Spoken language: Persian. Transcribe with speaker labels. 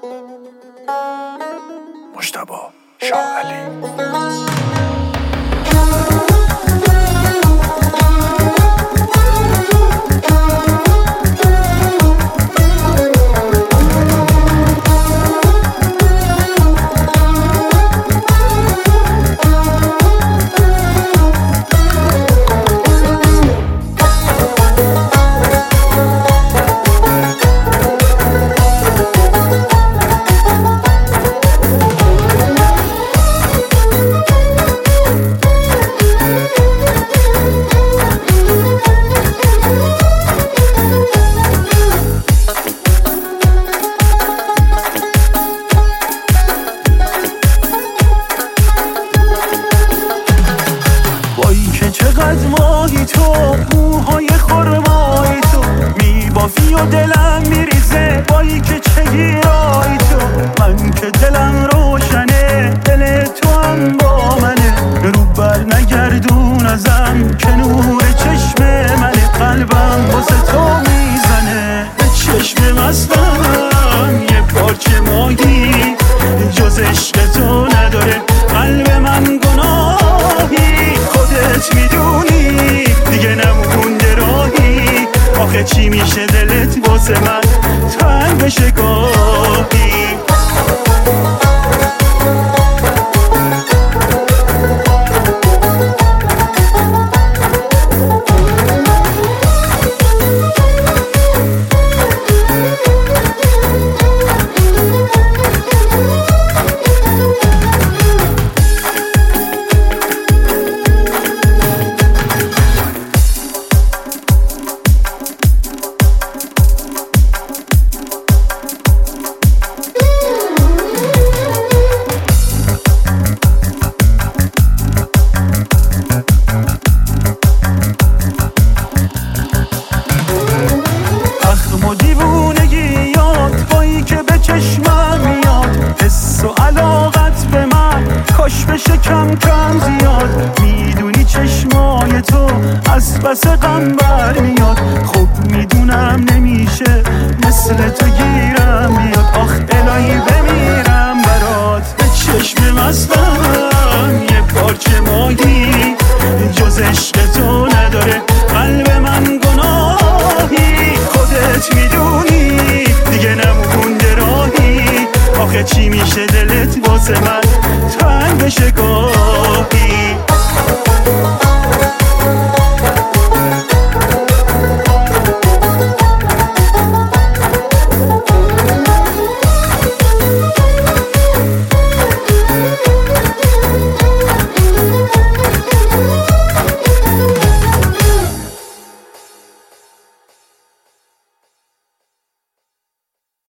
Speaker 1: مجتبی شاهعلی.
Speaker 2: چقدر ماهی تو، موهای خرمایی تو، میبافی و دلم میریزه، بایی که چه گیرایی تو. من که دلم روشنه، دل تو هم با منه، رو بر نگردون ازم که نور چشم منه. قلبم واسه تو میزنه، به چشم مستم یه پارچه ماهی جز عشق تو نداره. قلب من گناهی خودت میدونی، دیگه نمونده راهی. آخه چی میشه دلت واسه من تنگ بشه گاهی. کاش بشه کم کم زیاد، میدونی چشمای تو از بس غم برمیاد. خب میدونم نمیشه مثل تو گیرم میاد، آخ الهی بمیرم برات. به چشم مستم یه پارچه ماهی جز عشق تو نداره. قلب من گناهی خودت میدونی، دیگه نمونده راهی. آخه چی میشه دلت واسه من تنگ بشه گاهی.